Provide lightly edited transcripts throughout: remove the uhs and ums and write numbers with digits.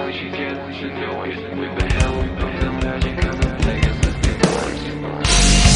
what you get, you know it. With the help of the magic of the Pegasus device.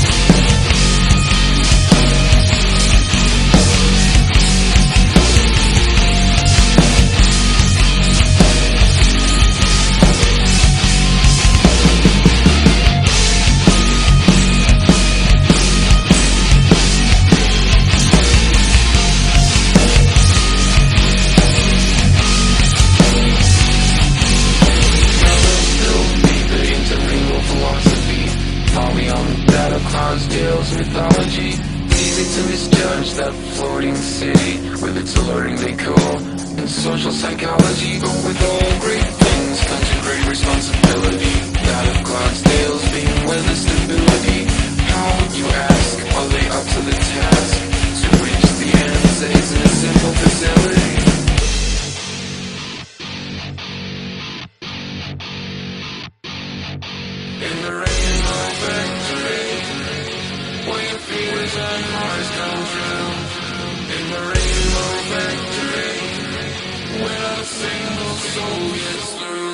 Tales, mythology. It's easy to misjudge that floating city with its alluring decor and social psychology. But with all great things comes a great responsibility, that of Clydesdales being weather stability. How, you ask, are they up to the task to reach the end stays in a simple facility? In the rainbow factory, where your fears and hearts come true. In the rainbow factory, where not a single soul gets through.